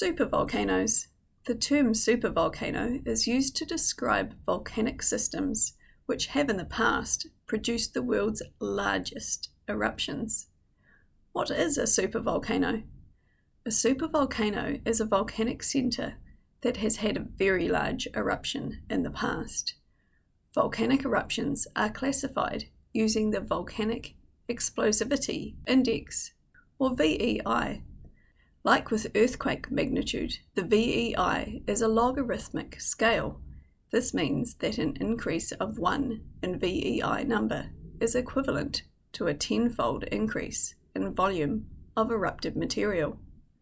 Supervolcanoes. The term supervolcano is used to describe volcanic systems which have in the past produced the world's largest eruptions. What is a supervolcano? A supervolcano is a volcanic center that has had a very large eruption in the past. Volcanic eruptions are classified using the Volcanic Explosivity Index, or VEI. Like with earthquake magnitude, the VEI is a logarithmic scale. This means that an increase of 1 in VEI number is equivalent to a 10-fold increase in volume of erupted material.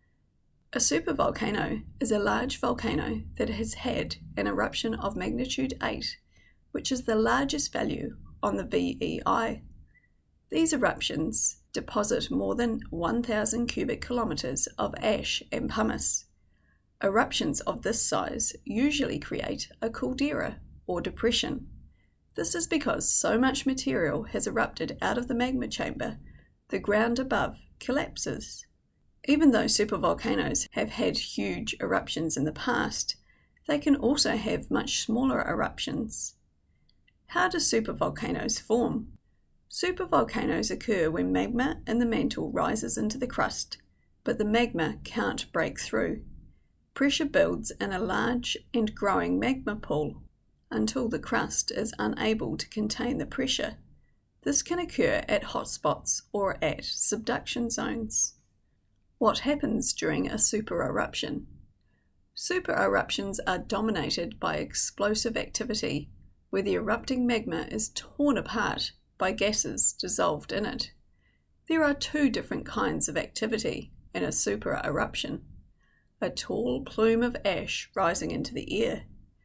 A supervolcano is a large volcano that has had an eruption of magnitude 8, which is the largest value on the VEI. These eruptions deposit more than 1,000 cubic kilometers of ash and pumice. Eruptions of this size usually create a caldera or depression. This is because so much material has erupted out of the magma chamber, the ground above collapses. Even though supervolcanoes have had huge eruptions in the past, they can also have much smaller eruptions. How do supervolcanoes form? Supervolcanoes occur when magma in the mantle rises into the crust, but the magma can't break through. Pressure builds in a large and growing magma pool until the crust is unable to contain the pressure. This can occur at hotspots or at subduction zones. What happens during a supereruption? Supereruptions are dominated by explosive activity, where the erupting magma is torn apart by gases dissolved in it. There are two different kinds of activity in a supereruption: a tall plume of ash rising into the air,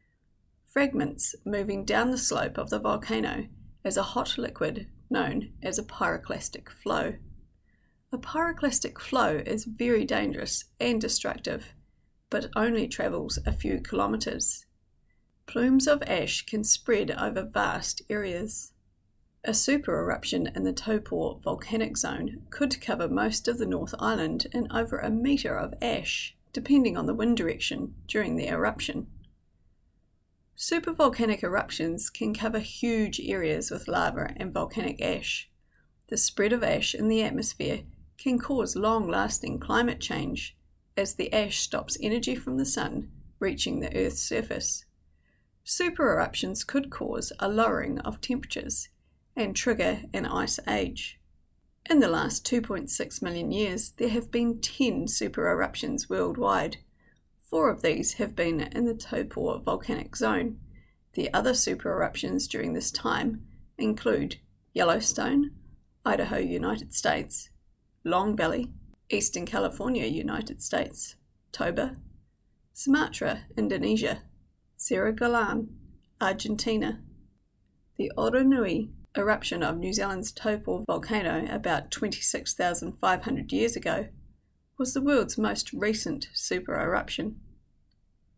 fragments moving down the slope of the volcano as a hot liquid known as a pyroclastic flow. A pyroclastic flow is very dangerous and destructive, but only travels a few kilometers. Plumes of ash can spread over vast areas. A supereruption in the Taupo volcanic zone could cover most of the North Island in over a metre of ash, depending on the wind direction during the eruption. Supervolcanic eruptions can cover huge areas with lava and volcanic ash. The spread of ash in the atmosphere can cause long-lasting climate change, as the ash stops energy from the sun reaching the Earth's surface. Supereruptions could cause a lowering of temperatures and trigger an ice age. In the last 2.6 million years, there have been 10 supereruptions worldwide. 4 of these have been in the Taupo volcanic zone. The other supereruptions during this time include Yellowstone, Idaho, United States; Long Valley, Eastern California, United States; Toba, Sumatra, Indonesia; Serra Galan, Argentina. The Oronui eruption of New Zealand's Taupo volcano about 26,500 years ago was the world's most recent supereruption.